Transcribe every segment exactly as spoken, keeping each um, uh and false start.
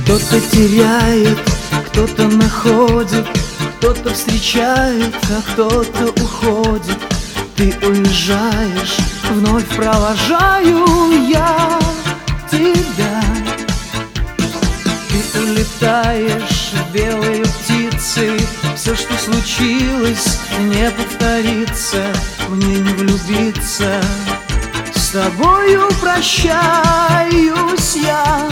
Кто-то теряет, кто-то находит, кто-то встречает, а кто-то уходит. Ты уезжаешь, вновь провожаю я тебя. Ты улетаешь, белые птицы. Все, что случилось, не повторится. Мне не влюбиться. С тобою прощаюсь я.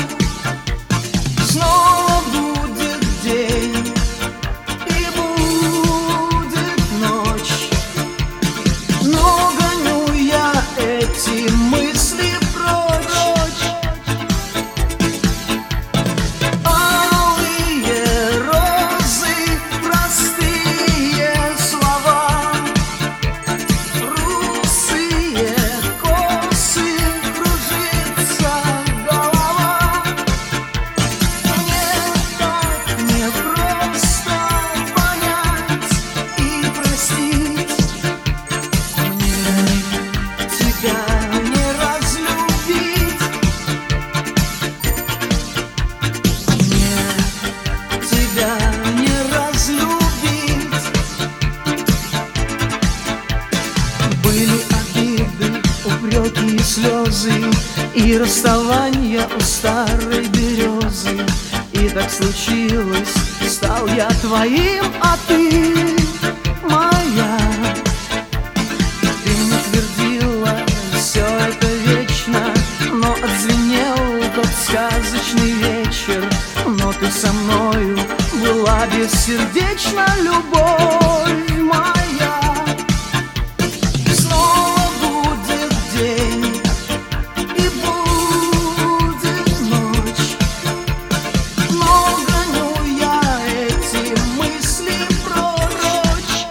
Снова будет день и будет ночь, но гоню я эти мысли прочь. Алые розы, простые слова, русые косы, кружится голова. Мне так непросто понять и простить. Мне тебя не разлюбить. Мне тебя не разлюбить. Были обиды, упреки и слезы, и расставания у старой березы. И так случилось, стал я твоим, а ты моя. Ты мне твердила, все это вечно, но отзвенел тот сказочный вечер. Но ты со мною была бессердечна, любовь моя. Снова будет день и будет ночь, но гоню я эти мысли прочь.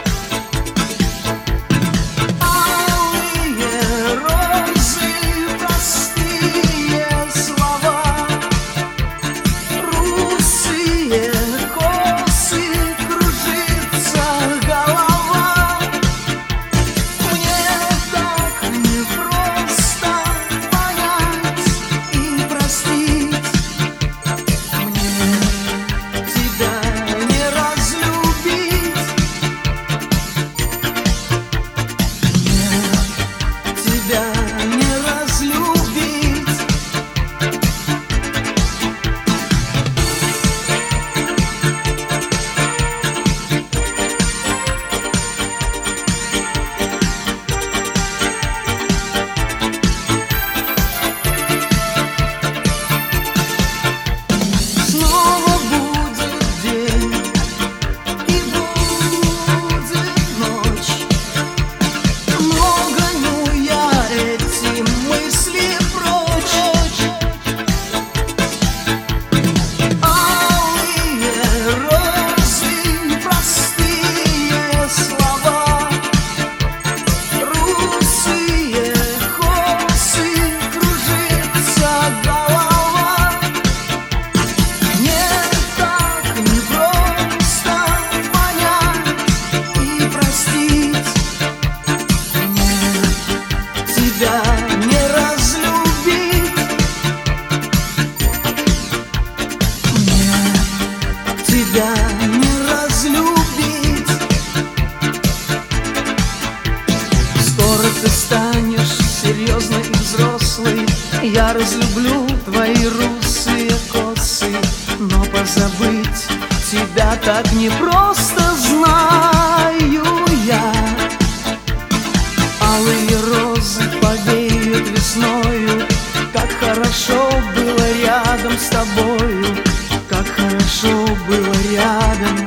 Алые розы, простые слова, русые косы, кружится голова. Мне так непросто понять и простить. Мне тебя не разлюбить. Мне тебя не разлюбить. Снова будет день и будет ночь, но гоню я эти мысли прочь. Алые розы, простые слова, русые косы, кружится голова. Мне так непросто понять и простить. Мне тебя не разлюбить. Мне тебя не разлюбить. Скоро ты станешь серьезной и взрослой. Я разлюблю твои русые косы, но позабыть тебя так непросто, знаю я. Алые розы повеют весною. Как хорошо было рядом с тобою, как хорошо было рядом